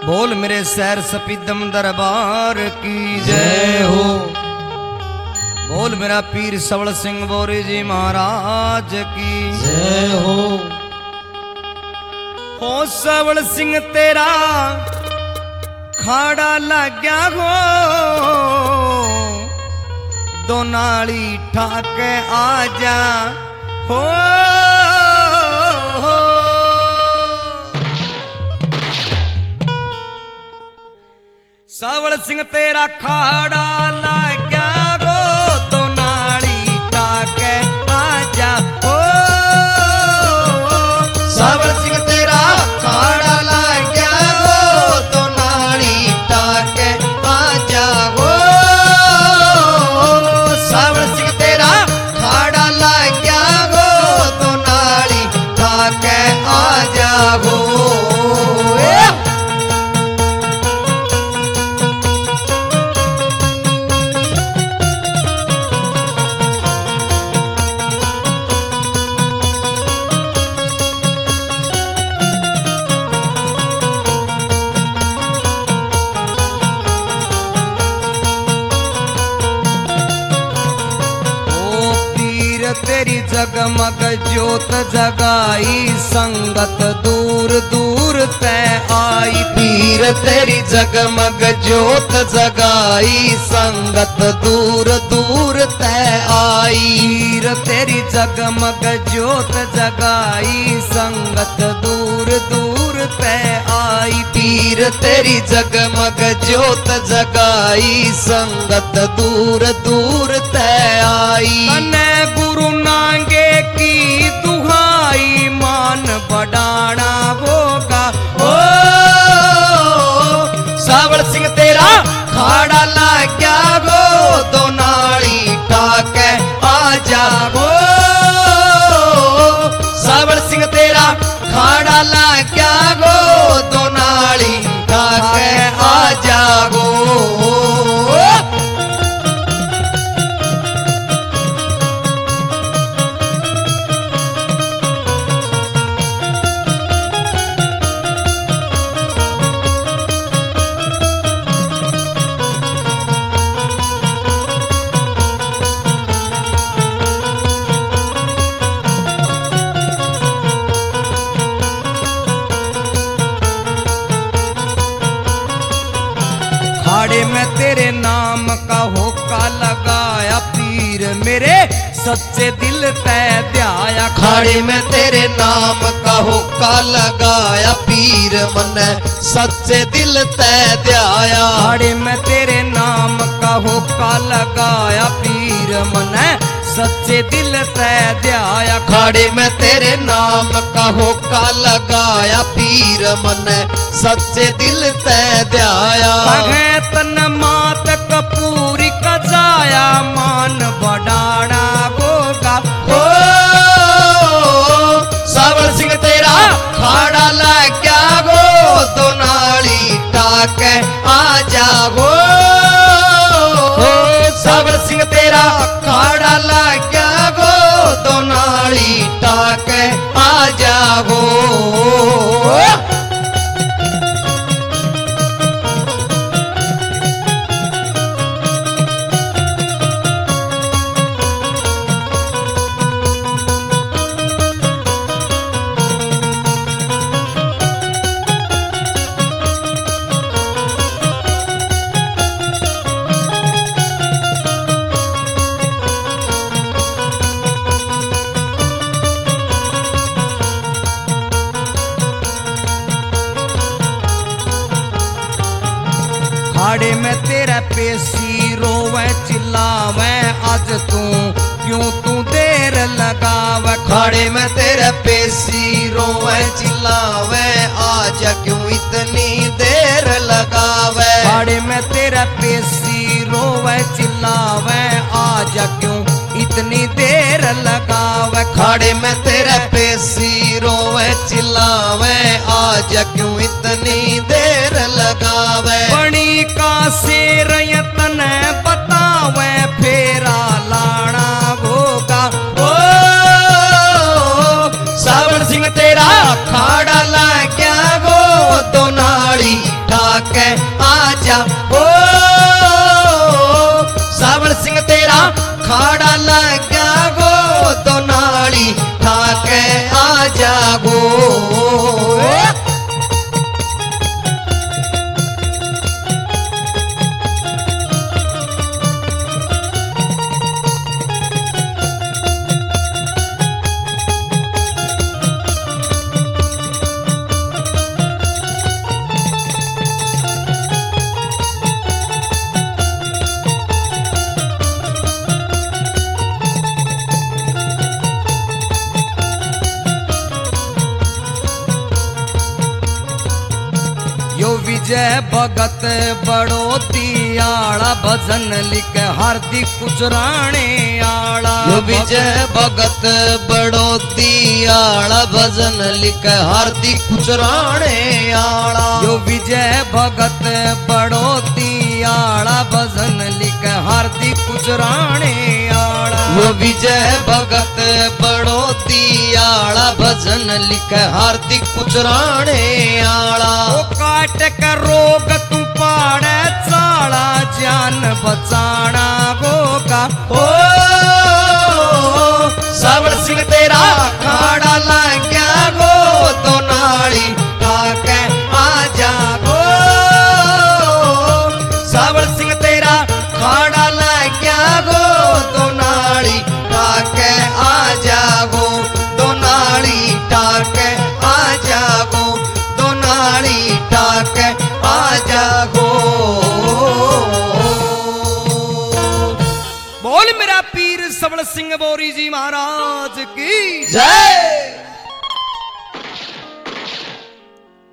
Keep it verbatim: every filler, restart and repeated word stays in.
बोल मेरे शहर सपीदम दरबार की जय हो। बोल मेरा पीर सवल सिंह बोरी जी महाराज की जय हो। हो सवल सिंह तेरा खाड़ा लग गया हो, दो नाली ठाके आजा हो। सवल सिंह तेरा खाड़ा लग गया गो, तो नाली ठाके आजा हो। सवल सिंह तेरा खाड़ा लग गया गो, तो नाली ठाके आजा गो। सवल सिंह तेरा खाड़ा लग गया गो, तो नाली ठाके आजा गो। तेरी जगमग ज्योत जगाई, संगत दूर दूर तय आई। पीर तेरी जगमग ज्योत जगाई, संगत दूर दूर तय आई। पीर तेरी जगमग ज्योत जगाई, संगत दूर दूर तय आई। पीर तेरी जगमग ज्योत जगाई, संगत दूर दूर तय आई। कने गुरु नांगे की दुहाई, मान बढ़ाना होगा ओ सवल सिंह तेरा खाड़ा लग गया गो, दो नाली ठाके आजा गो। सवल सिंह तेरा खाड़ा लग गया गो, दो नाली ठाके आजा गो। खाड़े में तेरे नाम का होका लगाया, पीर मेरे सच्चे दिल तय ध्याया। खाड़े में तेरे नाम का होका लगाया, पीर मन सच्चे दिल तय ध्याया। खाड़े में तेरे नाम का होका लगाया, पीर मन सच्चे दिल तय ध्याया। खाड़े में तेरे नाम का होका लगाया, पीर मन सच्चे दिल तय ध्याया। तन मात कपूरी का जाया, मान बढ़ाना होगा ओ सवल सिंह तेरा खाड़ा लग गया गो, दो नाली ठाके आजा गो। सवल सिंह तेरा खाड़ा लग गया गो, दो नाली ठाके आजा गो। खाड़े में तेरा पेशी रोवे चिल्लावे, आज तू क्यों तू देर लगावे। खाड़े में तेरे पेशी रोवे चिल्लावे, आजा क्यों इतनी देर लगावे। खाड़े में तेरा पेशी रोवे चिल्लावे, आजा क्यों इतनी देर लगावे। खाड़े में तेरे पेशी रोवे चिल्लावे, आजा क्यों इतनी देर लगावे। बणी का शेर यतन बतावे, फेरा लाना होगा ओ सवल सिंह तेरा खाड़ा लग गया गो, दो नाली ठाके ठाके आजा ओ सावल सिंह तेरा खाड़ा लगा गो तो नाली ठाके आजा गो यो विजय भगत बड़ोती आला भजन लिख हार्दिक कुचराने आला यो विजय भगत बड़ोती आला भजन लिख हार्दिक कुचराने आला यो विजय भगत बड़ोती आला भजन लिख हार्दिक कुचराने आला यो विजय भगत बड़ोती आला भजन लिख हार्दिक कुचराने आला ओ काट का रोग तू पाड़े चाला जान बचाना गोगा ओ सावल सिंह तेरा खाड़ा लग्या गो तो नाली ठाके आजा गो सावल सिंह तेरा खाड़ा लग्या गो तो नाली ठाके आजा गो तो नाली ठाके आजा गो तो नाली ठाके आजा गो बोल मेरा पीर सबल सिंह बोरी जी महाराज की जय।